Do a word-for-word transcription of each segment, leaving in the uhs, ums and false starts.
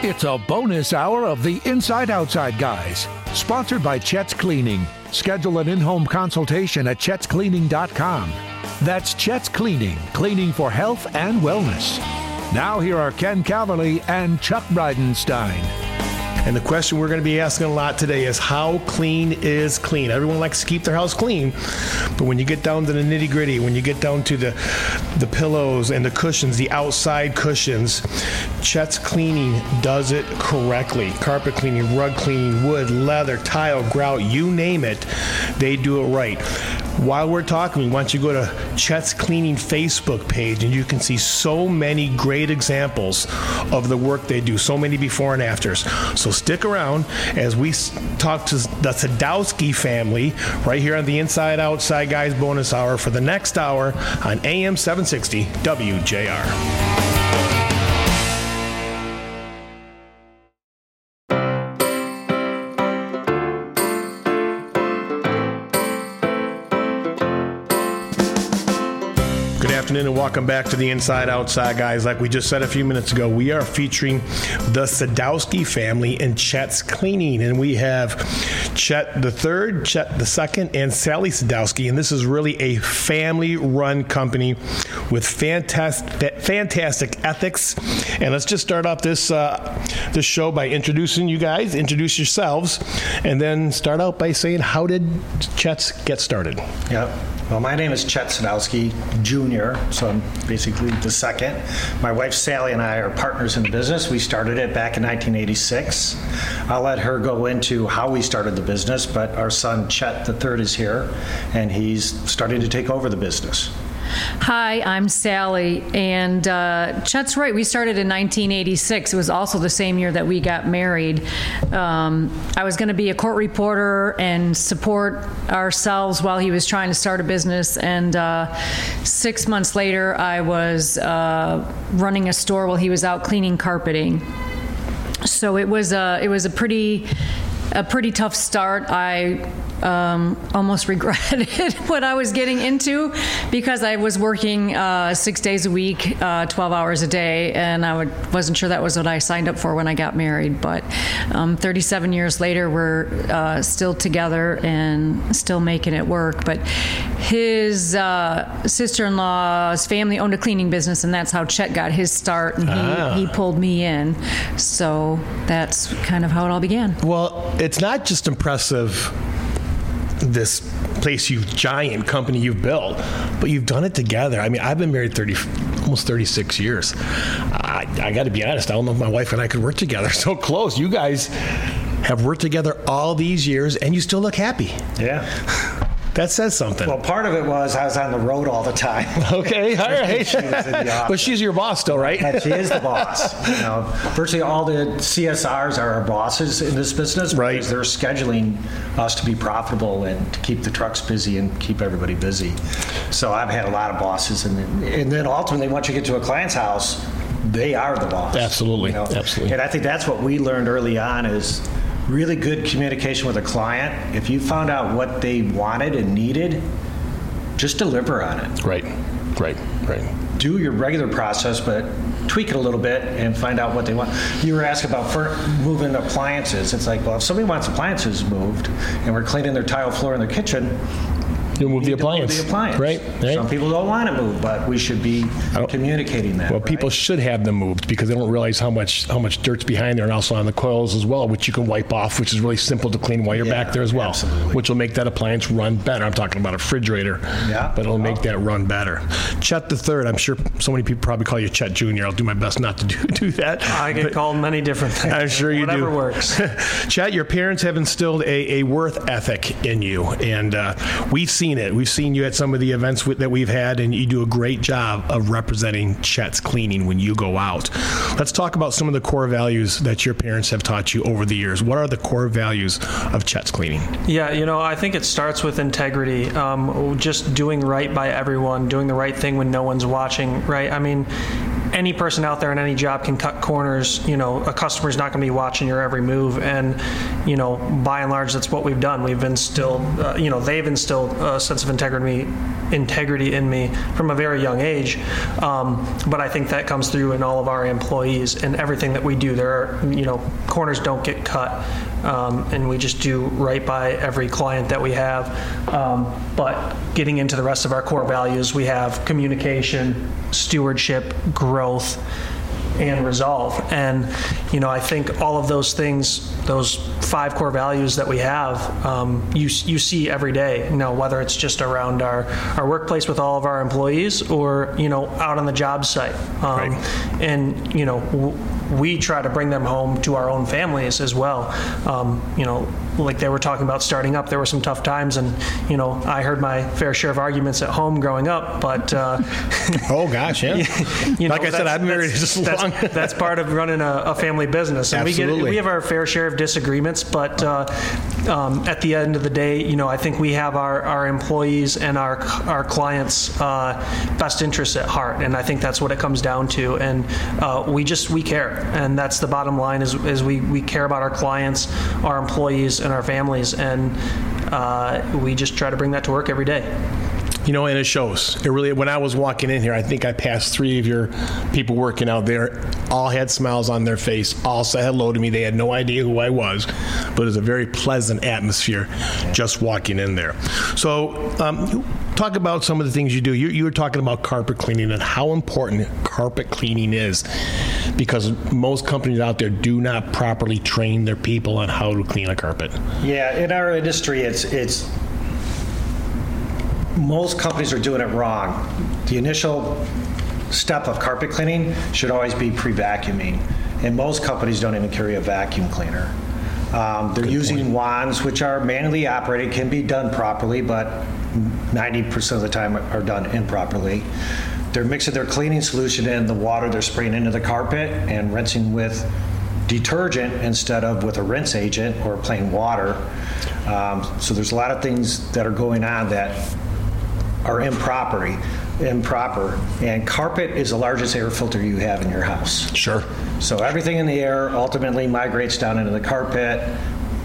It's a bonus hour of the Inside Outside Guys, sponsored by Chet's Cleaning. Schedule an in-home consultation at chets cleaning dot com. That's Chet's Cleaning, cleaning for health and wellness. Now here are Ken Calverley and Chuck Bridenstine. And the question we're going to be asking a lot today is, how clean is clean? Everyone likes to keep their house clean, but when you get down to the nitty-gritty, when you get down to the the pillows and the cushions, the outside cushions, Chet's Cleaning does it correctly. Carpet cleaning, rug cleaning, wood, leather, tile, grout, you name it, they do it right. While we're talking, we want you to go to Chet's Cleaning Facebook page, and you can see so many great examples of the work they do, so many before and afters. So stick around as we talk to the Sadowski family right here on the Inside Outside Guys bonus hour for the next hour on A M seven sixty W J R. And welcome back to the Inside Outside Guys. Like we just said a few minutes ago, we are featuring the Sadowski family in Chet's Cleaning, and we have Chet the third, Chet the second, and Sally Sadowski. And this is really a family-run company with fantastic, fantastic ethics. And let's just start off this uh, this show by introducing you guys. Introduce yourselves, and then start out by saying, how did Chet's get started? Yep. Well, my name is Chet Sadowski Junior, so I'm basically the second. My wife Sally and I are partners in the business. We started it back in nineteen eighty-six. I'll let her go into how we started the business, but our son Chet the third is here, and he's starting to take over the business. Hi, I'm Sally, and uh, Chet's right. We started in nineteen eighty-six. It was also the same year that we got married. Um, I was going to be a court reporter and support ourselves while he was trying to start a business, and uh, six months later, I was uh, running a store while he was out cleaning carpeting. So it was a it was a pretty a pretty tough start. I Um, almost regretted what I was getting into, because I was working uh, six days a week, uh, twelve hours a day, and I would, wasn't sure that was what I signed up for when I got married. But um, thirty-seven years later, we're uh, still together and still making it work. But his uh, sister-in-law's family owned a cleaning business, and that's how Chet got his start, and he, ah. he pulled me in. So that's kind of how it all began. Well, it's not just impressive, this place, you giant company you've built, but you've done it together. I mean, I've been married thirty, almost thirty-six years. I, I got to be honest, I don't know if my wife and I could work together so close. You guys have worked together all these years, and you still look happy. Yeah. That says something. Well, part of it was I was on the road all the time. Okay, all right. She was in the office. But she's your boss still, right? And she is the boss. You know, virtually all the C S Rs are our bosses in this business, right? Because they're scheduling us to be profitable and to keep the trucks busy and keep everybody busy. So I've had a lot of bosses, and then, and then ultimately, once you get to a client's house, they are the boss. Absolutely, you know? absolutely. And I think that's what we learned early on is really good communication with a client. If you found out what they wanted and needed, just deliver on it. Right, right, right. Do your regular process, but tweak it a little bit and find out what they want. You were asking about for moving appliances. It's like, well, if somebody wants appliances moved and we're cleaning their tile floor in their kitchen, you move the appliance. Move the appliance. Right, right. Some people don't want it moved, but we should be communicating that. Well, right? people should have them moved because they don't realize how much how much dirt's behind there, and also on the coils as well, which you can wipe off, which is really simple to clean while you're yeah, back there as well. Absolutely. Which will make that appliance run better. I'm talking about a refrigerator, yeah. but it'll make that run better. Chet the third, I'm sure so many people probably call you Chet Junior I'll do my best not to do, do that. I get called many different things. I'm sure you Whatever do. Whatever works. Chet, your parents have instilled a, a worth ethic in you, and uh, we've seen it. We've seen you at some of the events with, that we've had, and you do a great job of representing Chet's Cleaning when you go out. Let's talk about some of the core values that your parents have taught you over the years. What are the core values of Chet's Cleaning? Yeah, you know, I think it starts with integrity, um, just doing right by everyone, doing the right thing when no one's watching, right? I mean, any person out there in any job can cut corners. You know, a customer's not going to be watching your every move, and you know, by and large, that's what we've done. We've instilled, uh, you know, they've instilled a sense of integrity, integrity in me from a very young age. Um, but I think that comes through in all of our employees and everything that we do. There are, you know, corners don't get cut, um, and we just do right by every client that we have. Um, but getting into the rest of our core values, we have communication, stewardship, growth, and resolve. And, you know, I think all of those things, those five core values that we have, um, you you see every day, you know, whether it's just around our, our workplace with all of our employees or, you know, out on the job site. Um, right. And, you know, w- we try to bring them home to our own families as well. Um, you know, like they were talking about starting up, there were some tough times, and, you know, I heard my fair share of arguments at home growing up, but... Uh, oh, gosh, yeah. you know, like I said, I've been married just that's, long. That's part of running a, a family business. And Absolutely. we get we have our fair share of disagreements, but uh, um, at the end of the day, you know, I think we have our, our employees and our our clients' uh, best interests at heart, and I think that's what it comes down to. And uh, we just we care, and that's the bottom line. Is is we we care about our clients, our employees, and our families, and uh, we just try to bring that to work every day. You know, and it shows. It really. When I was walking in here, I think I passed three of your people working out there. All had smiles on their face. All said hello to me. They had no idea who I was, but it was a very pleasant atmosphere just walking in there. So, um, talk about some of the things you do. You, you were talking about carpet cleaning and how important carpet cleaning is, because most companies out there do not properly train their people on how to clean a carpet. Yeah, in our industry, it's it's. Most companies are doing it wrong. The initial step of carpet cleaning should always be pre-vacuuming, and most companies don't even carry a vacuum cleaner. Um, they're Good using point. wands, which are manually operated, can be done properly, but ninety percent of the time are done improperly. They're mixing their cleaning solution in the water they're spraying into the carpet and rinsing with detergent instead of with a rinse agent or plain water. Um, so there's a lot of things that are going on that are improper, improper. And carpet is the largest air filter you have in your house. Sure. So everything in the air ultimately migrates down into the carpet.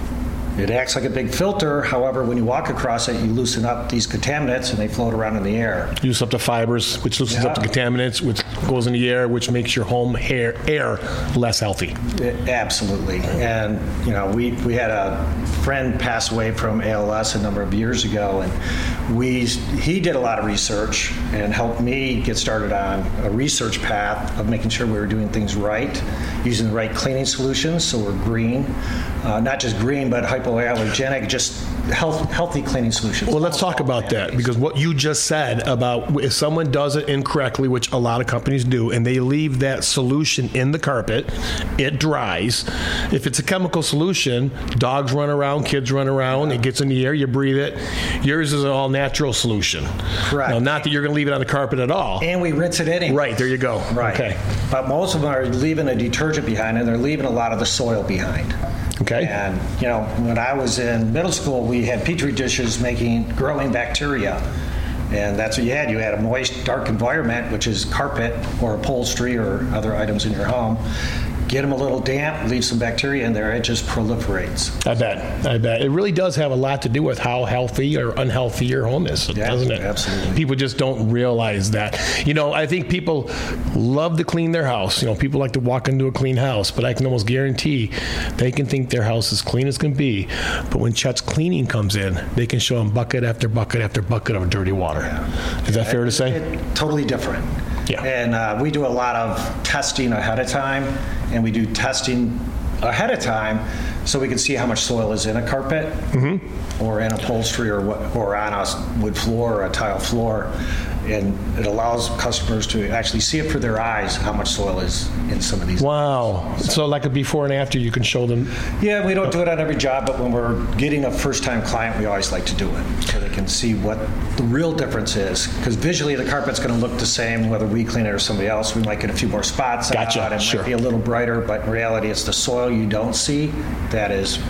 It acts like a big filter. However, when you walk across it, you loosen up these contaminants and they float around in the air. Use up the fibers, which loosens Yeah. up the contaminants, which goes in the air, which makes your home hair, air less healthy. It- absolutely. And, you know, we, we had a friend pass away from A L S a number of years ago, and we he did a lot of research and helped me get started on a research path of making sure we were doing things right, using the right cleaning solutions, so we're green. Uh, not just green, but hypoallergenic, just health, healthy cleaning solutions. Well, let's talk about that, because what you just said about if someone does it incorrectly, which a lot of companies do, and they leave that solution in the carpet, it dries. If it's a chemical solution, dogs run around, kids run around, it gets in the air, you breathe it. Yours is an all-natural solution. Correct. Now, not that you're going to leave it on the carpet at all. And we rinse it anyway. Right, there you go. Right. Okay. But most of them are leaving a detergent behind, and they're leaving a lot of the soil behind. Okay. And, you know, when I was in middle school, we had Petri dishes making, growing bacteria. And that's what you had. You had a moist, dark environment, which is carpet or upholstery or other items in your home. Get them a little damp, leave some bacteria in there, it just proliferates. I bet. I bet. It really does have a lot to do with how healthy or unhealthy your home is, Yeah, doesn't it? absolutely. People just don't realize that. You know, I think people love to clean their house. You know, people like to walk into a clean house, but I can almost guarantee they can think their house is clean as can be. But when Chet's Cleaning comes in, they can show them bucket after bucket after bucket of dirty water. Is that fair to say? It, totally different. Yeah. And uh, we do a lot of testing ahead of time, and we do testing ahead of time so we can see how much soil is in a carpet mm-hmm. or in upholstery or what, or on a wood floor or a tile floor. And it allows customers to actually see it for their eyes how much soil is in some of these. Wow. So like a before and after, you can show them. Yeah, we don't do it on every job, but when we're getting a first-time client, we always like to do it so they can see what the real difference is. Because visually, the carpet's going to look the same whether we clean it or somebody else. We might get a few more spots Gotcha, out. It sure. might be a little brighter, but in reality, it's the soil you don't see that is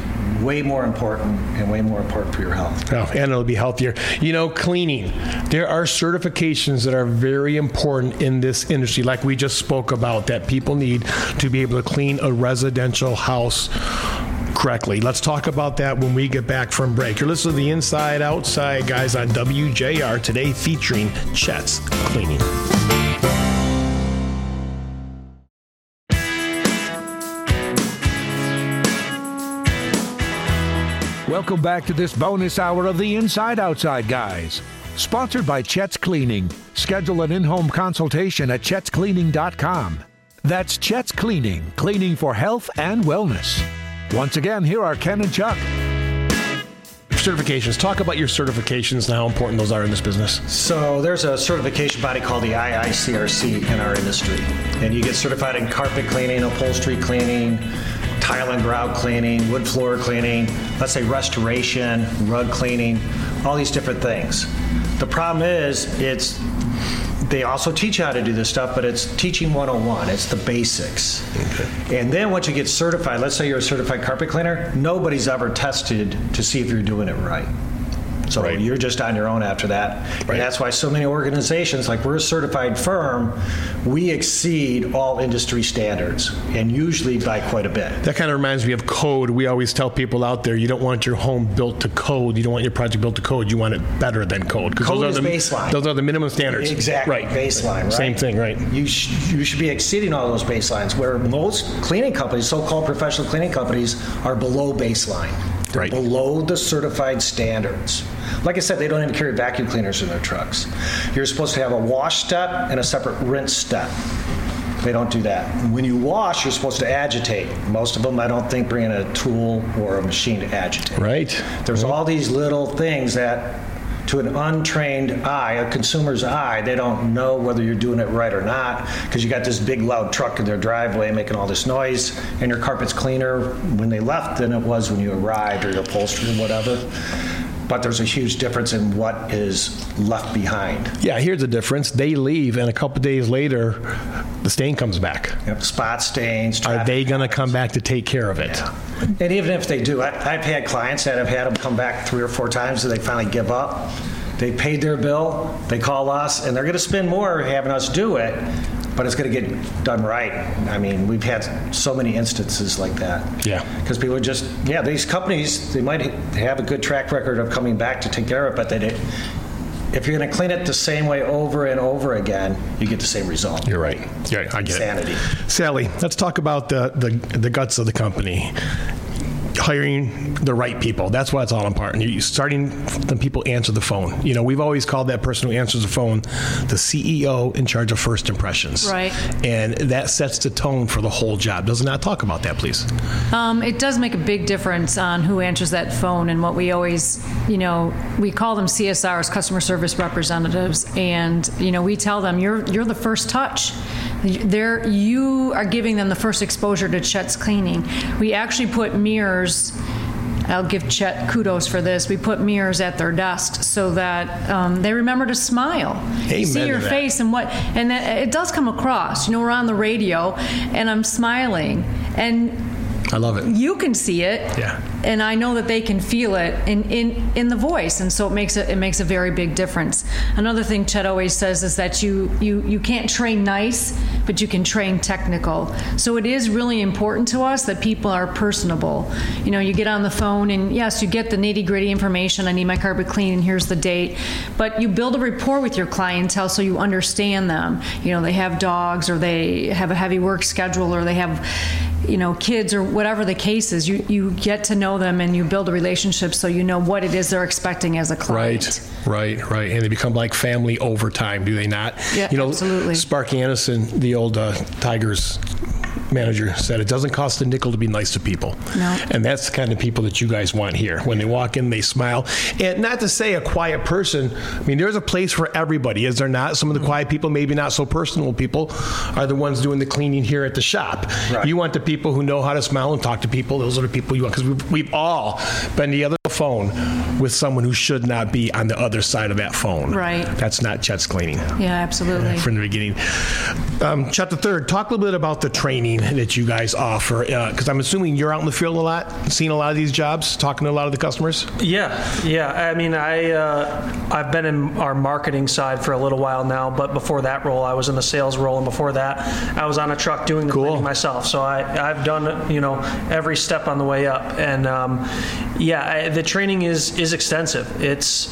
way more important and way more important for your health. Oh, and it'll be healthier. You know, cleaning. There are certifications that are very important in this industry, like we just spoke about, that people need to be able to clean a residential house correctly. Let's talk about that when we get back from break. You're listening to the Inside Outside Guys on W J R, today featuring Chet's Cleaning. Welcome back to this bonus hour of the Inside Outside Guys, sponsored by Chet's Cleaning. Schedule an in-home consultation at chets cleaning dot com. That's Chet's Cleaning, cleaning for health and wellness. Once again, here are Ken and Chuck. Certifications. Talk about your certifications and how important those are in this business. So there's a certification body called the I I C R C in our industry. And you get certified in carpet cleaning, upholstery cleaning, tile and grout cleaning, wood floor cleaning, let's say restoration, rug cleaning, all these different things. The problem is, it's they also teach you how to do this stuff, but it's teaching one oh one. It's the basics. Okay. And then once you get certified, let's say you're a certified carpet cleaner, nobody's ever tested to see if you're doing it right. So right. You're just on your own after that. Right. And that's why so many organizations, like we're a certified firm, we exceed all industry standards, and usually by quite a bit. That kind of reminds me of code. We always tell people out there, you don't want your home built to code. You don't want your project built to code. You want it better than code. Code those is are the, baseline. Those are the minimum standards. Exactly. Right. Baseline, right? Same thing, right. You, sh- you should be exceeding all those baselines, where most cleaning companies, so-called professional cleaning companies, are below baseline. They're right. below the certified standards. Like I said, they don't even carry vacuum cleaners in their trucks. You're supposed to have a wash step and a separate rinse step. They don't do that. When you wash, you're supposed to agitate. Most of them, I don't think, bring in a tool or a machine to agitate. Right. There's right. all these little things that, to an untrained eye, a consumer's eye, they don't know whether you're doing it right or not, because you got this big loud truck in their driveway making all this noise, and your carpet's cleaner when they left than it was when you arrived, or your upholstery or whatever. But there's a huge difference in what is left behind. Yeah, here's the difference. They leave, and a couple of days later, the stain comes back. Yep, spot stains. Are they going to come back to take care of it? Yeah. And even if they do, I, I've had clients that have had them come back three or four times, so they finally give up. They paid their bill, they call us, and they're going to spend more having us do it, but it's going to get done right. I mean, we've had so many instances like that. Yeah. Because people just, yeah, these companies, they might have a good track record of coming back to take care of it, but they did. If you're going to clean it the same way over and over again, you get the same result. You're right. Yeah, I get Sanity. it. Sally, let's talk about the, the the guts of the company. Hiring the right people. That's why it's all important. You're starting the people answer the phone. You know, we've always called that person who answers the phone the C E O in charge of first impressions. Right. And that sets the tone for the whole job. Doesn't that talk about that, please? Um, it does make a big difference on who answers that phone, and what we always, you know, we call them C S Rs, customer service representatives, and, you know, we tell them you're you're the first touch. They're, you are giving them the first exposure to Chet's Cleaning. We actually put mirrors, I'll give Chet kudos for this, we put mirrors at their desks so that um, they remember to smile. Amen you see your to that. face and what, and that, it does come across. You know, we're on the radio and I'm smiling, and I love it. You can see it, yeah, and I know that they can feel it in, in, in the voice, and so it makes a, it makes a very big difference. Another thing Chet always says is that you, you, you can't train nice, but you can train technical. So it is really important to us that people are personable. You know, you get on the phone, and yes, you get the nitty-gritty information, I need my carpet clean, and here's the date, but you build a rapport with your clientele so you understand them. You know, they have dogs, or they have a heavy work schedule, or they have, you know, kids, or whatever the case is. You you get to know them, and you build a relationship so you know what it is they're expecting as a client. Right, right, right. And they become like family over time, do they not? Yeah, you know, absolutely. Sparky Anderson, the old uh, Tigers manager, said it doesn't cost a nickel to be nice to people. No. And that's the kind of people that you guys want here. When they walk in, they smile. And not to say a quiet person, I mean, there's a place for everybody, is there not? Some of the quiet people, maybe not so personal people, are the ones doing the cleaning here at the shop. Right. You want the people who know how to smile and talk to people. Those are the people you want, because we've, we've all been the other phone with someone who should not be on the other side of that phone. Right. That's not Chet's Cleaning. Yeah, absolutely. From the beginning. Um, Chet the third, talk a little bit about the training that you guys offer, because uh, I'm assuming you're out in the field a lot, seeing a lot of these jobs, talking to a lot of the customers. Yeah, yeah. I mean, I uh, I've been in our marketing side for a little while now, but before that role, I was in the sales role, and before that, I was on a truck doing the Cool. cleaning myself. So I I've done you know every step on the way up, and um, yeah, I, the training is is extensive. It's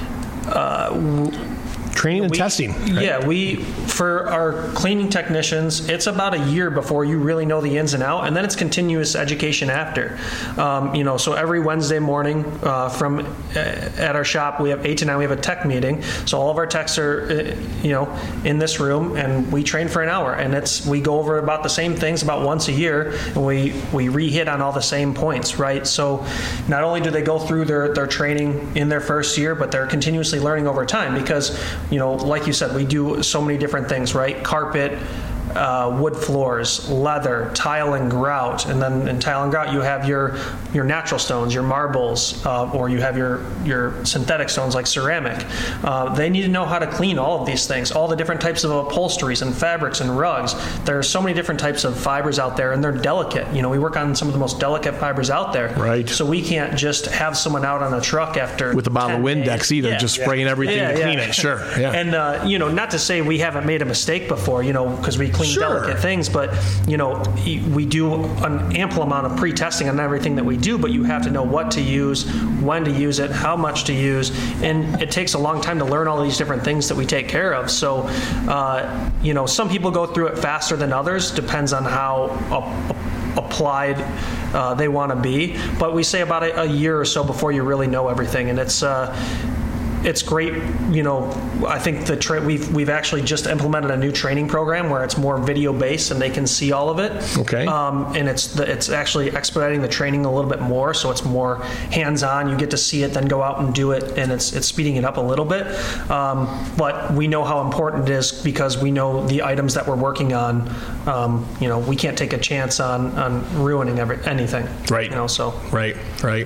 uh, w- Training and We- testing. Right? Yeah, we for our cleaning technicians, it's about a year before you really know the ins and out, and then it's continuous education after. Um, you know, so every Wednesday morning uh, from uh, at our shop, we have eight to nine. We have a tech meeting, so all of our techs are uh, you know in this room, and we train for an hour, and it's we go over about the same things about once a year, and we we re-hit on all the same points, right? So not only do they go through their their training in their first year, but they're continuously learning over time because. You know, like you said, we do so many different things, right? Carpet, uh, wood floors, leather, tile and grout, and then in tile and grout you have your your natural stones, your marbles, uh, or you have your your synthetic stones like ceramic. Uh, they need to know how to clean all of these things, all the different types of upholsteries and fabrics and rugs. There are so many different types of fibers out there, and they're delicate. You know, we work on some of the most delicate fibers out there. Right. So we can't just have someone out on a truck after With a bottle of ten Windex days. either, Yeah. just spraying everything Yeah, to yeah. clean it. Sure. Yeah. And, uh, you know, not to say we haven't made a mistake before, you know, because we clean Sure. delicate things, but, you know, we do an ample amount of pre-testing on everything that we do, but you have to know what to use, when to use it, how much to use, and it takes a long time to learn all these different things that we take care of. So, uh, you know, some people go through it faster than others, depends on how uh, applied uh, they want to be, but we say about a, a year or so before you really know everything, and it's uh, it's great. You know, I think the tra- we've we've actually just implemented a new training program where it's more video based and they can see all of it. Okay. Um, and it's the, it's actually expediting the training a little bit more, so it's more hands on. You get to see it, then go out and do it, and it's it's speeding it up a little bit. Um, but we know how important it is because we know the items that we're working on. Um, you know, we can't take a chance on on ruining every, anything. Right. You know, so. Right, right.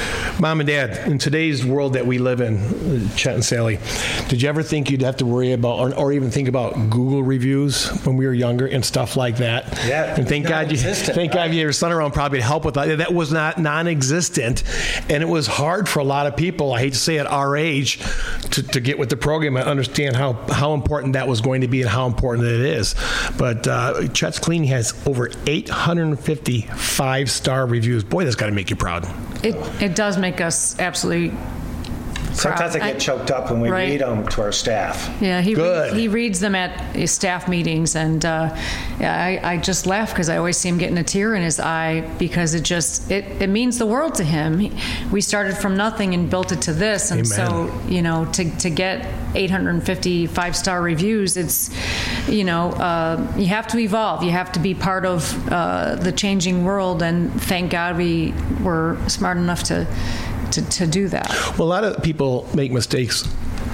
Mom and Dad, in today's world that we live in, Chet and Sally, did you ever think you'd have to worry about, or, or even think about Google reviews when we were younger and stuff like that? Yeah, And thank it's God you, non-existent, thank God right? you had your son around probably to help with that. That was not non-existent, and it was hard for a lot of people. I hate to say at our age to, to get with the program and understand how how important that was going to be and how important it is. But uh, Chet's Cleaning has over eight hundred fifty five-star reviews. Boy, that's got to make you proud. It, it does make us absolutely Sometimes I proud. get choked up when we Right. read them to our staff. Yeah, he Good. Re- he reads them at his staff meetings, and uh, yeah, I, I just laugh because I always see him getting a tear in his eye because it just it, it means the world to him. He, we started from nothing and built it to this, and Amen. so you know to to get eight hundred fifty five-star reviews, it's you know uh, you have to evolve. You have to be part of uh, the changing world, and thank God we were smart enough to to, to do that. Well, a lot of people make mistakes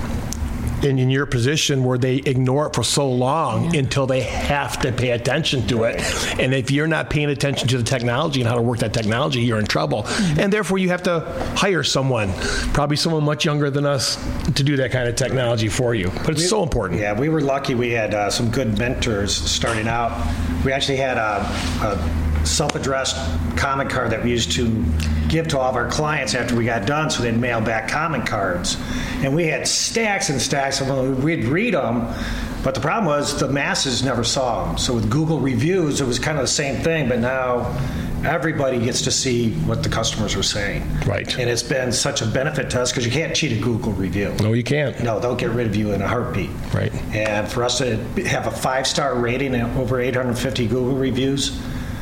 in, in your position where they ignore it for so long Yeah. until they have to pay attention to it. And if you're not paying attention to the technology and how to work that technology, you're in trouble. Mm-hmm. And therefore, you have to hire someone, probably someone much younger than us, to do that kind of technology for you. But it's so important. Yeah, we were lucky. We had uh, some good mentors starting out. We actually had a, a self-addressed comment card that we used to give to all of our clients after we got done, so they'd mail back comment cards. And we had stacks and stacks of them. We'd read them, but the problem was the masses never saw them. So with Google reviews, it was kind of the same thing, but now everybody gets to see what the customers are saying. Right. And it's been such a benefit to us because you can't cheat a Google review. No, you can't. No, they'll get rid of you in a heartbeat. Right. And for us to have a five-star rating and over eight hundred fifty Google reviews,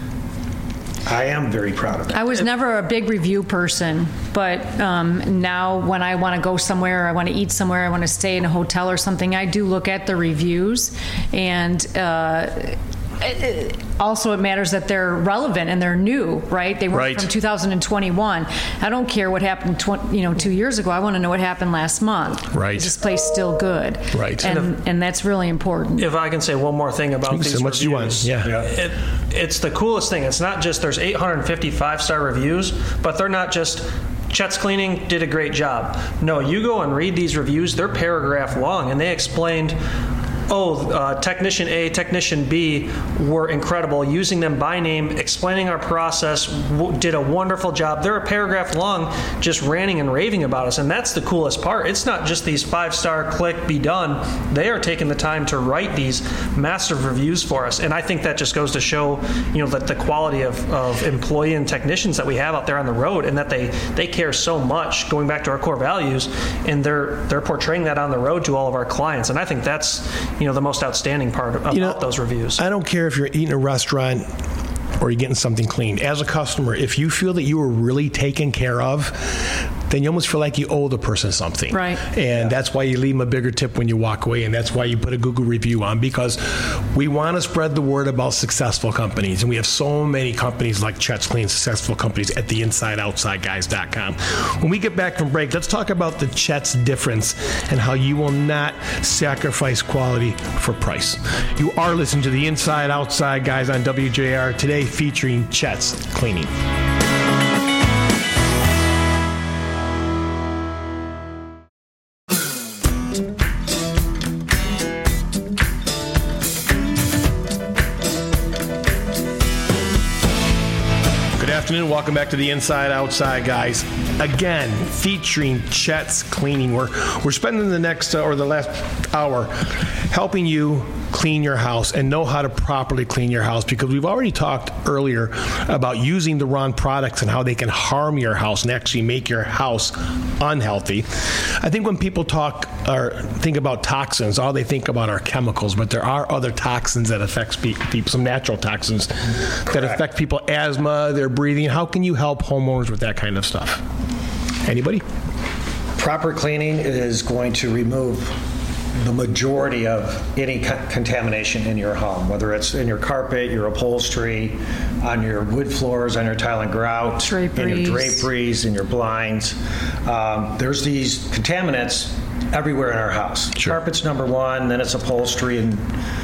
I am very proud of it. I was never a big review person, but um, now when I want to go somewhere, I want to eat somewhere, I want to stay in a hotel or something, I do look at the reviews, and uh, it- it- also it matters that they're relevant and they're new, right? They were Right. from two thousand twenty-one. I don't care what happened, tw- you know, two years ago. I want to know what happened last month. Right. Is this place still good? Right. And and that's really important. If I can say one more thing about You can these say as much as you want. reviews. Yeah. It, it's the coolest thing. It's not just there's eight hundred fifty five-star reviews, but they're not just Chet's Cleaning did a great job. No, you go and read these reviews. They're paragraph long, and they explained, oh, uh, Technician A, Technician B were incredible, using them by name, explaining our process, w- did a wonderful job. They're a paragraph long just ranting and raving about us, and that's the coolest part. It's not just these five-star click, be done. They are taking the time to write these massive reviews for us, and I think that just goes to show, you know, that the quality of, of employee and technicians that we have out there on the road, and that they, they care so much, going back to our core values, and they're they're portraying that on the road to all of our clients, and I think that's, you know, the most outstanding part about you know, those reviews. I don't care if you're eating a restaurant or you're getting something cleaned. As a customer, if you feel that you were really taken care of, then you almost feel like you owe the person something. Right. And Yeah. that's why you leave them a bigger tip when you walk away, and that's why you put a Google review on, because we want to spread the word about successful companies, and we have so many companies like Chet's Clean, successful companies at the inside outside guys dot com. When we get back from break, let's talk about the Chet's difference and how you will not sacrifice quality for price. You are listening to the Inside Outside Guys on W J R today, featuring Chet's Cleaning. Afternoon. Welcome back to the Inside Outside Guys. Again, featuring Chet's Cleaning. We're we're spending the next uh, or the last hour helping you clean your house and know how to properly clean your house, because we've already talked earlier about using the wrong products and how they can harm your house and actually make your house unhealthy. I think when people talk or think about toxins, all they think about are chemicals, but there are other toxins that affect people, some natural toxins that Correct. affect people, asthma, their breathing. How can you help homeowners with that kind of stuff? Anybody? Proper cleaning is going to remove the majority of any co- contamination in your home, whether it's in your carpet, your upholstery, on your wood floors, on your tile and grout, in your Draperies. draperies, in your blinds. Um, there's these contaminants everywhere in our house. Sure. Carpet's number one, then it's upholstery and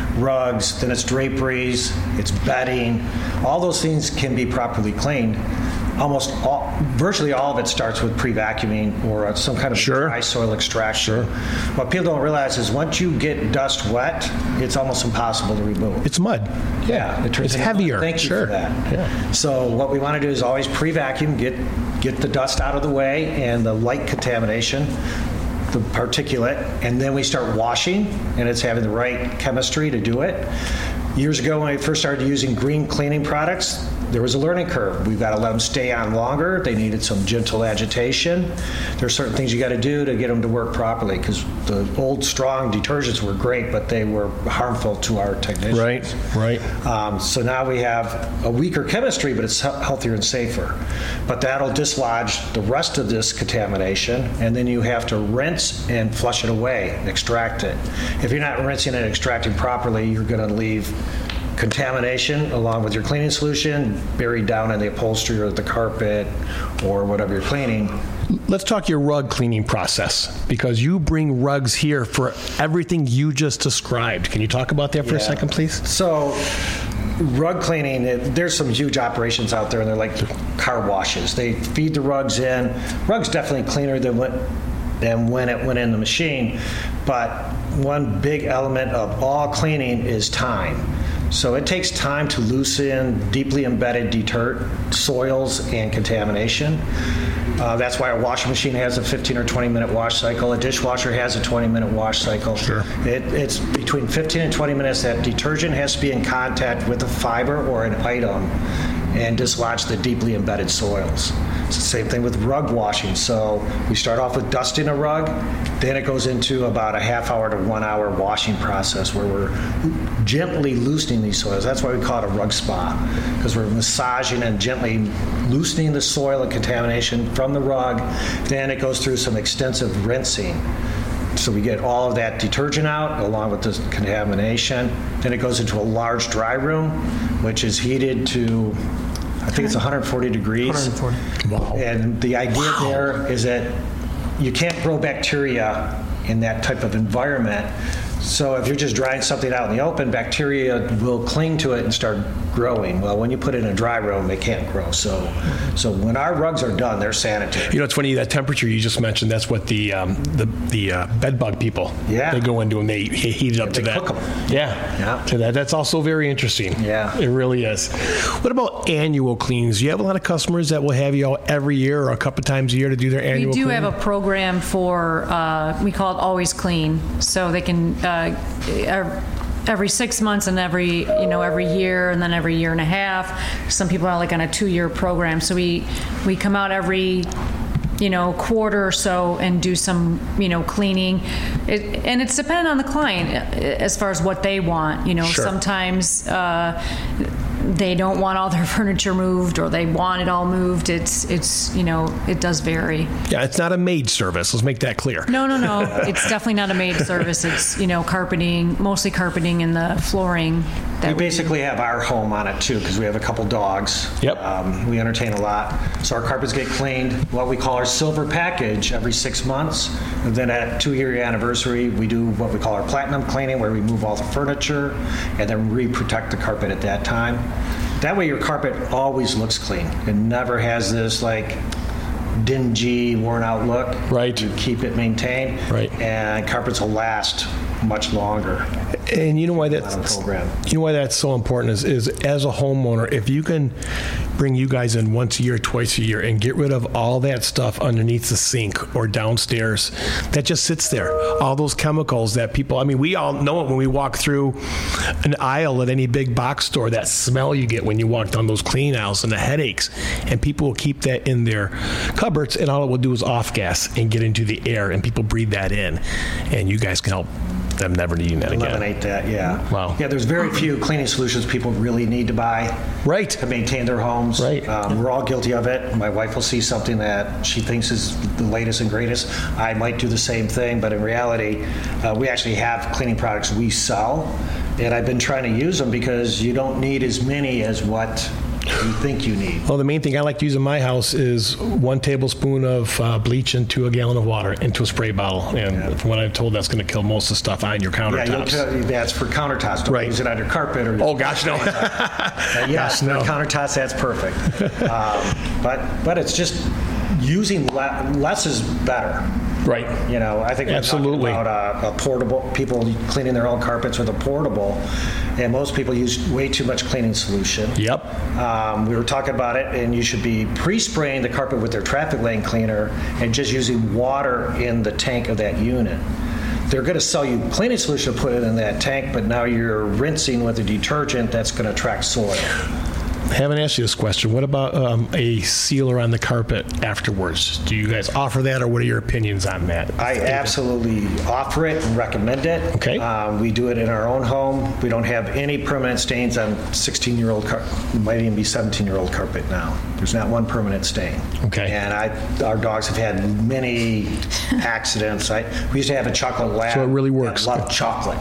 rugs, then it's draperies, it's bedding. All those things can be properly cleaned. Almost all, virtually all of it starts with pre-vacuuming or some kind of Sure. dry soil extraction. What people don't realize is once you get dust wet, it's almost impossible to remove. It's mud. Yeah, it turns It's into heavier. mud. Thank you Sure. for that. Yeah. So what we want to do is always pre-vacuum, get get the dust out of the way and the light contamination, the particulate, and then we start washing, and it's having the right chemistry to do it. Years ago, when I first started using green cleaning products, there was a learning curve. We've got to let them stay on longer. They needed some gentle agitation. There's certain things you got to do to get them to work properly, because the old strong detergents were great, but they were harmful to our technicians. Right, right. Um, so now we have a weaker chemistry, but it's he- healthier and safer. But that'll dislodge the rest of this contamination, and then you have to rinse and flush it away, extract it. If you're not rinsing and extracting properly, you're going to leave contamination along with your cleaning solution buried down in the upholstery or the carpet or whatever you're cleaning. Let's talk your rug cleaning process, because you bring rugs here for everything you just described. Can you talk about that for a Yeah. second, please? So, rug cleaning, it- there's some huge operations out there, and they're like car washes. They feed the rugs in. Rugs definitely cleaner than what than when it went in the machine, but one big element of all cleaning is time. So it takes time to loosen deeply embedded deter soils and contamination. Uh, that's why a washing machine has a fifteen or twenty minute wash cycle. A dishwasher has a twenty minute wash cycle. Sure. It, it's between fifteen and twenty minutes that detergent has to be in contact with a fiber or an item and dislodge the deeply embedded soils. It's the same thing with rug washing. So we start off with dusting a rug, then it goes into about a half hour to one hour washing process where we're gently loosening these soils. That's why we call it a rug spa, because we're massaging and gently loosening the soil and contamination from the rug. Then it goes through some extensive rinsing. So we get all of that detergent out along with the contamination. Then it goes into a large dry room, which is heated to, I think it's one hundred forty degrees. one hundred forty. Wow. And the idea there is that you can't grow bacteria in that type of environment. So if you're just drying something out in the open, bacteria will cling to it and start growing. Well, when you put it in a dry room, they can't grow. So, so when our rugs are done, they're sanitary. You know, it's funny, that temperature you just mentioned, that's what the um, the, the uh, bed bug people, Yeah. they go into and they heat it up Yeah, to they that. cook 'em. Yeah, Yeah. to that. That's also very interesting. Yeah. It really is. What about annual cleans? Do you have a lot of customers that will have you out every year or a couple times a year to do their We annual do cleaning? have a program for, uh, we call it Always Clean, so they can, uh, ev- every six months and every, you know, every year, and then every year and a half. Some people are like on a two-year program, so we, we come out every, you know, quarter or so and do some, you know, cleaning. It, and it's dependent on the client uh, as far as what they want. You know, Sure. sometimes uh, they don't want all their furniture moved, or they want it all moved. It's, it's, you know, it does vary. Yeah, it's not a maid service. Let's make that clear. No, no, no. It's definitely not a maid service. It's, you know, carpeting, mostly carpeting and the flooring. That We basically have our home on it too, because we have a couple dogs. Yep. Um, we entertain a lot. So our carpets get cleaned, what we call our silver package, every six months. And then at two-year anniversary, we do what we call our platinum cleaning, where we move all the furniture and then re-protect the carpet at that time. That way your carpet always looks clean. It never has this like dingy, worn-out look. Right. You keep it maintained. Right. And carpets will last much longer. And you know why On a that's program. you know why that's so important is, is as a homeowner, if you can bring you guys in once a year, twice a year, and get rid of all that stuff underneath the sink or downstairs that just sits there, all those chemicals that people, I mean, we all know it when we walk through an aisle at any big box store, that smell you get when you walk down those clean aisles and the headaches, and people will keep that in their cupboards, and all it will do is off gas and get into the air, and people breathe that in, and you guys can help them never needing that again. Eliminate that, yeah. Wow. Yeah, there's very few cleaning solutions people really need to buy Right. to maintain their homes. Right. Um, we're all guilty of it. My wife will see something that she thinks is the latest and greatest. I might do the same thing, but in reality, uh, we actually have cleaning products we sell, and I've been trying to use them because you don't need as many as what you think you need. Well, the main thing I like to use in my house is one tablespoon of uh, bleach into a gallon of water into a spray bottle. And Yeah. from what I'm told, that's going to kill most of the stuff on your Yeah, you'll countertops. tell, that's for countertops. Don't Right. use it on your carpet or your Oh, gosh, no. Uh, yes, Gosh, no. for countertops, that's perfect. um, but but it's just using le- less is better. Right. You know, I think we're Absolutely. talking about a, a portable, people cleaning their own carpets with a portable, and most people use way too much cleaning solution. Yep. Um, we were talking about it, and you should be pre-spraying the carpet with their traffic lane cleaner and just using water in the tank of that unit. They're going to sell you cleaning solution to put it in that tank, but now you're rinsing with a detergent that's going to attract soil. I haven't asked you this question. What about um, a sealer on the carpet afterwards? Do you guys offer that, or what are your opinions on that? I absolutely offer it and recommend it. Okay. Um, we do it in our own home. We don't have any permanent stains on sixteen-year-old, car- it might even be seventeen-year-old carpet now. There's not one permanent stain. Okay. And I, our dogs have had many accidents. I, we used to have a chocolate lab. So it really works. That loved chocolate.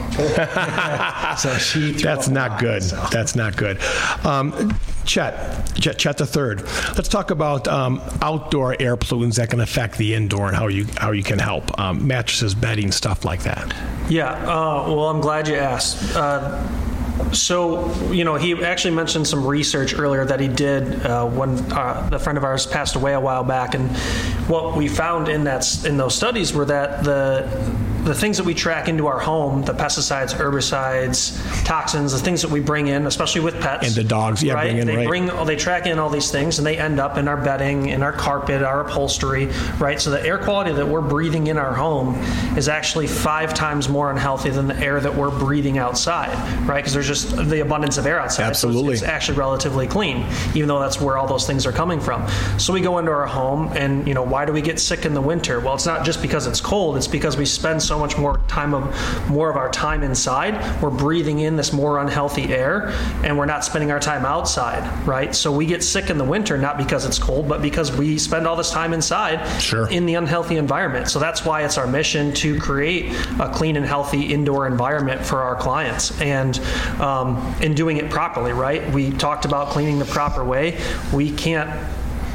So she threw That's up a not lot, good. so. That's not good. Um, Chet, Chet, Chet the third. Let's talk about um, outdoor air pollutants that can affect the indoor and how you how you can help. Um, mattresses, bedding, stuff like that. Yeah, uh, well, I'm glad you asked. Uh, so, you know, he actually mentioned some research earlier that he did uh, when uh, the friend of ours passed away a while back, and what we found in that in those studies were that the the things that we track into our home, the pesticides, herbicides, toxins, the things that we bring in, especially with pets. And the dogs, yeah, right? bring in, they right. bring, they track in all these things, and they end up in our bedding, in our carpet, our upholstery, right? So the air quality that we're breathing in our home is actually five times more unhealthy than the air that we're breathing outside, right? Because there's just the abundance of air outside. Absolutely. So it's, it's actually relatively clean, even though that's where all those things are coming from. So we go into our home, and, you know, why do we get sick in the winter? Well, it's not just because it's cold, it's because we spend so much more time of more of our time inside. We're breathing in this more unhealthy air, and we're not spending our time outside, right? So we get sick in the winter, not because it's cold, but because we spend all this time inside Sure. in the unhealthy environment. So that's why it's our mission to create a clean and healthy indoor environment for our clients, and um, in doing it properly, right? We talked about cleaning the proper way. We can't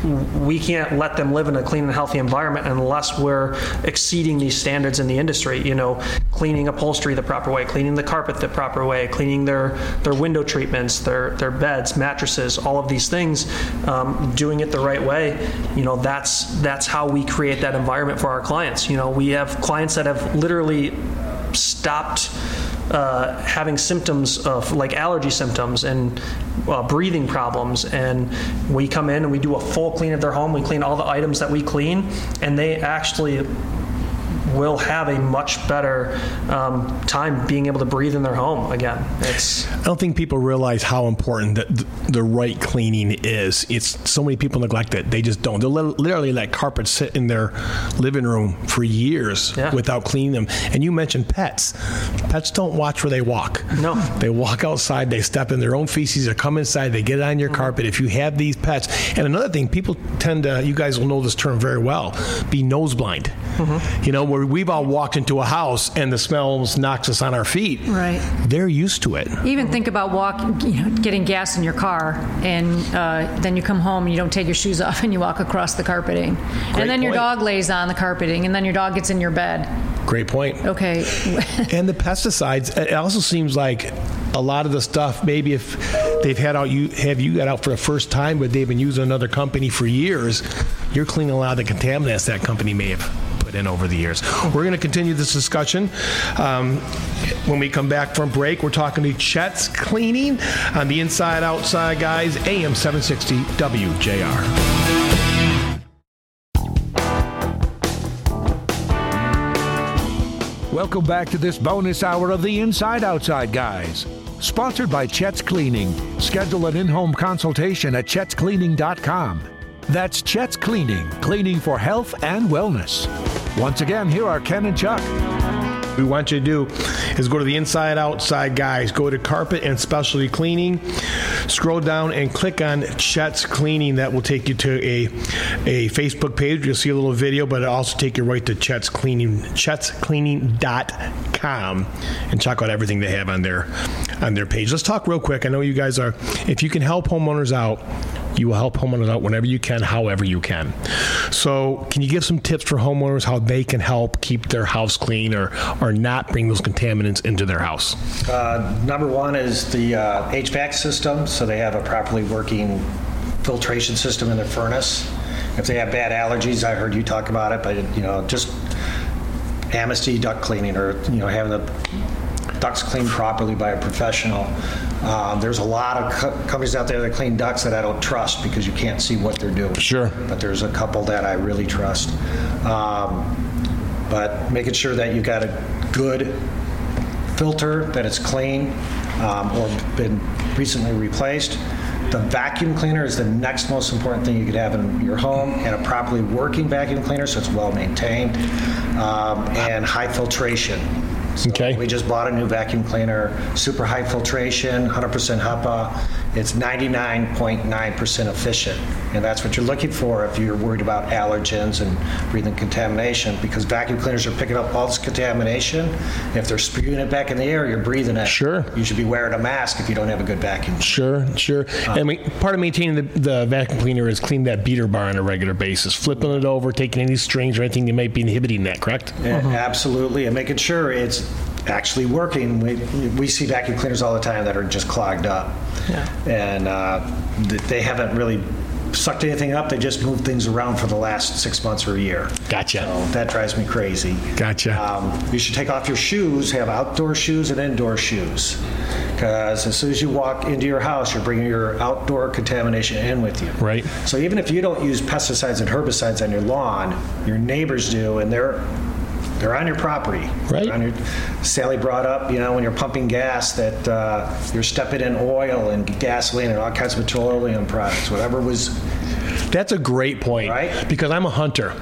we can't let them live in a clean and healthy environment unless we're exceeding these standards in the industry. You know, cleaning upholstery the proper way, cleaning the carpet the proper way, cleaning their, their window treatments, their, their beds, mattresses, all of these things, um, doing it the right way. You know, that's, that's how we create that environment for our clients. You know, we have clients that have literally stopped Uh, having symptoms of like allergy symptoms and uh, breathing problems, and we come in and we do a full clean of their home. We clean all the items that we clean, and they actually will have a much better um, time being able to breathe in their home again. It's I don't think people realize how important the, the, the right cleaning is. It's so many people neglect it. They just don't. They'll literally let carpets sit in their living room for years yeah. without cleaning them. And you mentioned pets. Pets don't watch where they walk. No. They walk outside, they step in their own feces, or come inside, they get it on your mm-hmm. carpet. If you have these pets. And another thing, people tend to, you guys will know this term very well, be nose blind. Mm-hmm. You know, where we've all walked into a house and the smell almost knocks us on our feet. Right. They're used to it. Even think about walking, you know, getting gas in your car, and uh, then you come home and you don't take your shoes off and you walk across the carpeting. Great and then point. Your dog lays on the carpeting, and then your dog gets in your bed. Great point. Okay. And the pesticides, it also seems like a lot of the stuff, maybe if they've had out you have you got out for the first time, but they've been using another company for years, you're cleaning a lot of the contaminants that company may have put in over the years. We're going to continue this discussion. Um, when we come back from break, we're talking to Chet's Cleaning on the Inside Outside Guys, A M seven sixty W J R. Welcome back to this bonus hour of the Inside Outside Guys. Sponsored by Chet's Cleaning. Schedule an in-home consultation at chets cleaning dot com. That's Chet's Cleaning, cleaning for health and wellness. Once again, here are Ken and Chuck. What we want you to do is go to the Inside Outside Guys. Go to Carpet and Specialty Cleaning. Scroll down and click on Chet's Cleaning. That will take you to a, a Facebook page. You'll see a little video, but it'll also take you right to Chet's Cleaning, chets cleaning dot com, and check out everything they have on their on their page. Let's talk real quick. I know you guys are, if you can help homeowners out, you will help homeowners out whenever you can, however you can. So can you give some tips for homeowners how they can help keep their house clean, or, or not bring those contaminants into their house? Uh, number one is the uh, H V A C system, so they have a properly working filtration system in their furnace. If they have bad allergies, I heard you talk about it, but you know, just Amnesty duct cleaning, or you know, having the ducts cleaned properly by a professional. Um, there's a lot of co- companies out there that clean ducts that I don't trust because you can't see what they're doing. Sure. But there's a couple that I really trust. Um, but making sure that you've got a good filter, that it's clean, um, or been recently replaced. The vacuum cleaner is the next most important thing you could have in your home, and a properly working vacuum cleaner so it's well maintained, um, and high filtration. So okay. We just bought a new vacuum cleaner, super high filtration, one hundred percent HEPA. It's ninety-nine point nine percent efficient, and that's what you're looking for if you're worried about allergens and breathing contamination, because vacuum cleaners are picking up all this contamination. If they're spewing it back in the air, you're breathing it. Sure. You should be wearing a mask if you don't have a good vacuum. Sure, sure. Um, I mean, part of maintaining the, the vacuum cleaner is clean that beater bar on a regular basis, flipping it over, taking any strings or anything that might be inhibiting that, correct? Yeah, uh-huh. Absolutely, and making sure it's actually working. We, we see vacuum cleaners all the time that are just clogged up. Yeah. And uh, they haven't really sucked anything up. They just moved things around for the last six months or a year. Gotcha. So that drives me crazy. Gotcha. Um, you should take off your shoes, have outdoor shoes and indoor shoes. Because as soon as you walk into your house, you're bringing your outdoor contamination in with you. Right. So even if you don't use pesticides and herbicides on your lawn, your neighbors do, and they're They're on your property. Right. On your, Sally brought up, you know, when you're pumping gas, that uh, you're stepping in oil and gasoline and all kinds of petroleum products, whatever was. That's a great point. Right? Because I'm a hunter.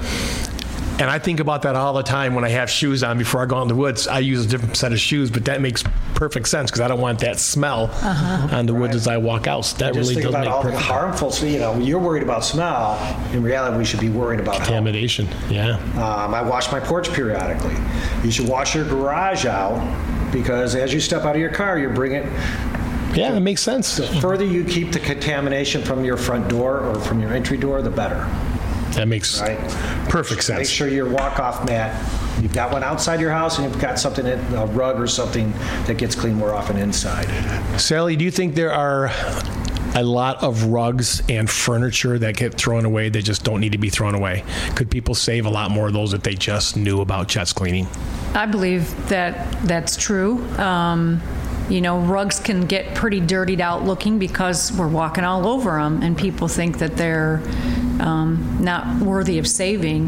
And I think about that all the time when I have shoes on. Before I go out in the woods, I use a different set of shoes, but that makes perfect sense because I don't want that smell uh-huh. on the woods right. as I walk out. So that Just really think does about make all perfect the harmful, so, you know, you're worried about smell. In reality, we should be worried about contamination. Health. Yeah. Um, I wash my porch periodically. You should wash your garage out because as you step out of your car, you're bringing Yeah, it makes sense. The further you keep the contamination from your front door or from your entry door, the better. That makes Right. perfect sense. Make sure your walk-off mat, you've got one outside your house, and you've got something, in, a rug or something that gets cleaned more often inside. Sally, do you think there are a lot of rugs and furniture that get thrown away that just don't need to be thrown away? Could people save a lot more of those if they just knew about Chet's Cleaning? I believe that that's true. Um, you know, rugs can get pretty dirtied out looking because we're walking all over them, and people think that they're um, not worthy of saving.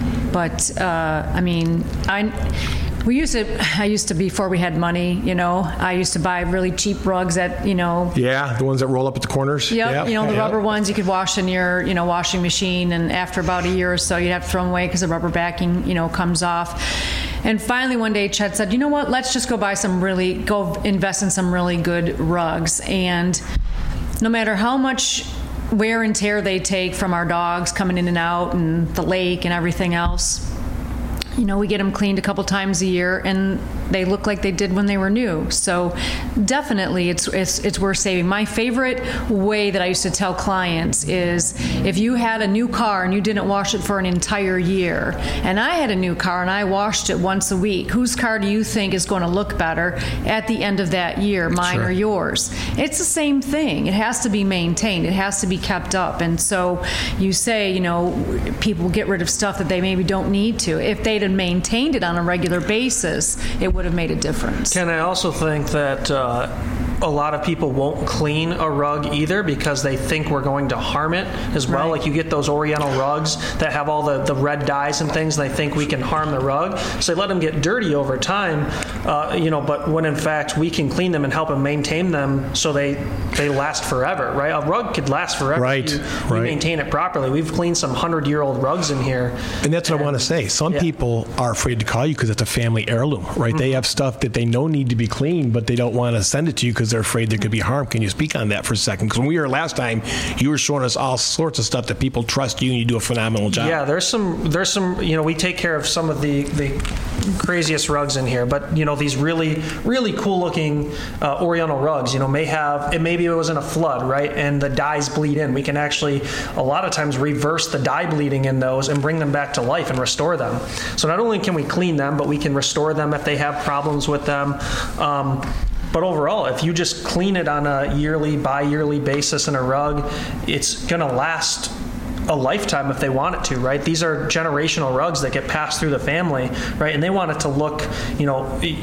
But uh, I mean, I we used to. I used to before we had money. You know, I used to buy really cheap rugs at you know. Yeah, the ones that roll up at the corners. Yep, you know, the Yep. rubber ones you could wash in your, you know, washing machine, and after about a year or so, you'd have to throw them away because the rubber backing, you know, comes off. And finally, one day, Chet said, you know what, let's just go buy some really, go invest in some really good rugs. And no matter how much wear and tear they take from our dogs coming in and out and the lake and everything else, you know, we get them cleaned a couple times a year, and they look like they did when they were new. So definitely it's, it's it's worth saving. My favorite way that I used to tell clients is if you had a new car and you didn't wash it for an entire year, and I had a new car and I washed it once a week, whose car do you think is going to look better at the end of that year, mine Sure. or yours? It's the same thing. It has to be maintained. It has to be kept up. And so you say, you know, people get rid of stuff that they maybe don't need to. If they'd have maintained it on a regular basis, it would have made a difference. Ken, I also think that uh, a lot of people won't clean a rug either because they think we're going to harm it as well. Right. Like you get those Oriental rugs that have all the, the red dyes and things, and they think we can harm the rug. So they let them get dirty over time, uh, you know, but when in fact we can clean them and help them maintain them so they, they last forever, right? A rug could last forever Right, if you, right. we maintain it properly. We've cleaned some hundred-year-old rugs in here. And that's what I want to say. Some Yeah. people are afraid to call you because it's a family heirloom, right? Mm-hmm. They have stuff that they know need to be cleaned, but they don't want to send it to you because they're afraid there could be harm. Can you speak on that for a second? Because when we were here last time, you were showing us all sorts of stuff that people trust you and you do a phenomenal job. Yeah, there's some, there's some, you know, we take care of some of the, the craziest rugs in here, but, you know, these really, really cool looking uh, Oriental rugs, you know, may have, it maybe it was in a flood, right? And the dyes bleed in. We can actually, a lot of times, reverse the dye bleeding in those and bring them back to life and restore them. So not only can we clean them, but we can restore them if they have problems with them. Um, But overall, if you just clean it on a yearly, bi-yearly basis in a rug, it's going to last a lifetime if they want it to, right? These are generational rugs that get passed through the family, right? And they want it to look, you know,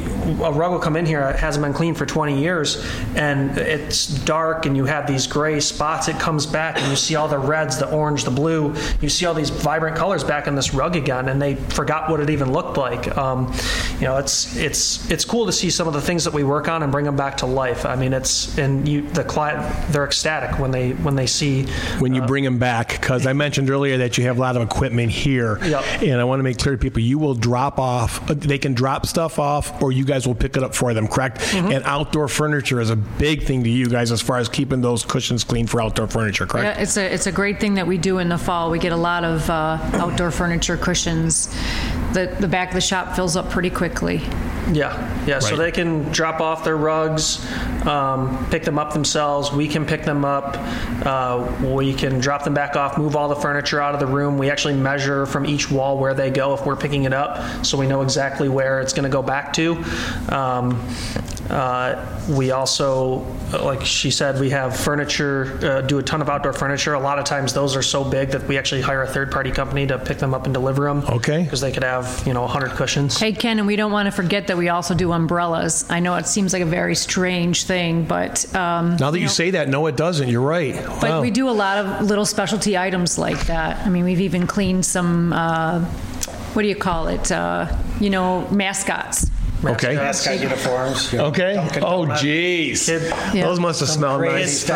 a rug will come in here, it hasn't been cleaned for twenty years, and it's dark, and you have these gray spots. It comes back, and you see all the reds, the orange, the blue. You see all these vibrant colors back in this rug again, and they forgot what it even looked like. Um, you know, it's it's it's cool to see some of the things that we work on and bring them back to life. I mean, it's and you the client, they're ecstatic when they when they see when you bring them back, because I mentioned earlier that you have a lot of equipment here, Yep. and I want to make clear to people, you will drop off, they can drop stuff off, or you guys will pick it up for them, correct? Mm-hmm. And outdoor furniture is a big thing to you guys as far as keeping those cushions clean for outdoor furniture, correct? Yeah, it's a it's a great thing that we do in the fall. We get a lot of uh, outdoor furniture cushions. The the back of the shop fills up pretty quickly. Yeah, yeah. So Right. they can drop off their rugs, um, pick them up themselves. We can pick them up. Uh, we can drop them back off, move all the furniture out of the room. We actually measure from each wall where they go if we're picking it up, so we know exactly where it's going to go back to. Um, uh, we also, like she said, we have furniture, uh, do a ton of outdoor furniture. A lot of times those are so big that we actually hire a third-party company to pick them up and deliver them. Okay. Because they could have, you know, one hundred cushions. Hey, Ken, and we don't want to forget that we also do umbrellas. I know it seems like a very strange thing, but um, Now that you know, say that, no, it doesn't. You're right. But Wow. we do a lot of little specialty items like that. I mean, we've even cleaned some. Uh, what do you call it? Uh, you know, mascots. Okay. Mascot uniforms. you know, Okay. Dunkin' Oh, Donut, geez. Kid- Yeah. Those must have some smelled crazy nice.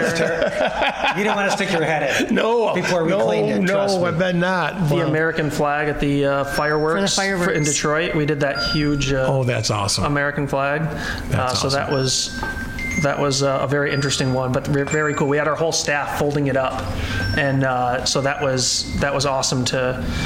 stuff. You didn't want to stick your head in. No, Before we no, cleaned it, no, trust me. I bet not. The Wow. American flag at the uh, fireworks, For the fireworks. in Detroit. We did that huge uh, Oh, that's awesome. American flag. That's uh, so awesome. that was that was uh, a very interesting one, but re- very cool. We had our whole staff folding it up, and uh, so that was that was awesome to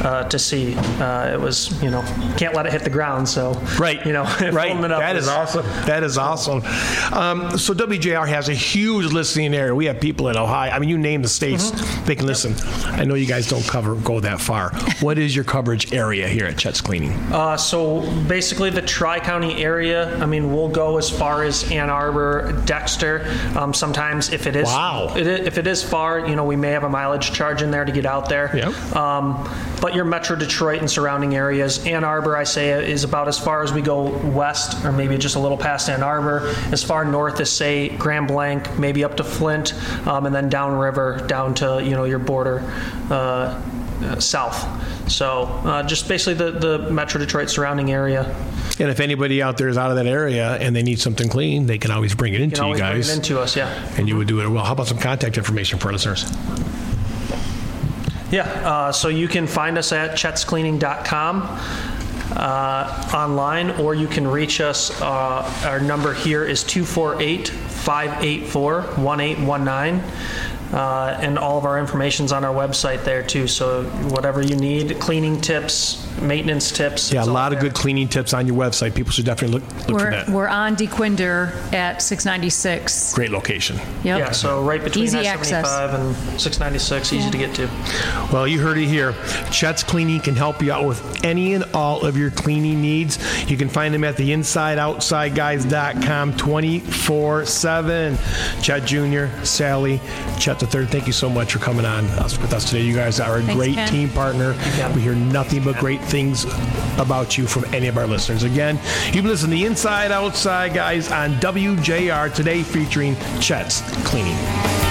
uh, to see. Uh, it was, you know, can't let it hit the ground. So, right, you know, right. filming it up That was, is awesome. That is awesome. Um, so W J R has a huge listening area. We have people in Ohio. I mean, you name the states, mm-hmm. they can listen. I know you guys don't cover go that far. What is your coverage area here at Chet's Cleaning? Uh, so basically the Tri-County area, I mean, we'll go as far as Ann Arbor, Dexter. Um, sometimes if it is wow. it, if it is far, you know, we may have a mileage charge in there to get out there. Yep. Um, but your Metro Detroit and surrounding areas, Ann Arbor, I say, is about as far as we go west, or maybe just a little past Ann Arbor. As far north as, say, Grand Blanc, maybe up to Flint, um, and then downriver, down to, you know, your border uh, uh, south. So uh, just basically the, the Metro Detroit surrounding area. And if anybody out there is out of that area and they need something clean, they can always bring it into you, you guys. Bring it into us, yeah. And you would do it well. How about some contact information for listeners? Yeah, uh, so you can find us at chets cleaning dot com uh, online, or you can reach us. Uh, our number here is two four eight, five eight four, one eight one nine. Uh, and all of our information's on our website there too. So whatever you need, cleaning tips, maintenance tips. Yeah, a lot of good cleaning tips on your website. People should definitely look, look we're, for that. We're on DeQuinder at six ninety-six. Great location. Yep. Yeah, so right between Easy I seventy-five and six ninety-six, easy yeah. to get to. Well, you heard it here. Chet's Cleaning can help you out with any and all of your cleaning needs. You can find them at the inside outside guys dot com twenty-four seven. Chet Junior, Sally, Chet the third, thank you so much for coming on us, with us today. You guys are a Thanks, great Ken. team partner. Yeah. We hear nothing but great things about you from any of our listeners. Again, you've been listening to the Inside Outside Guys on W J R today, featuring Chet's Cleaning.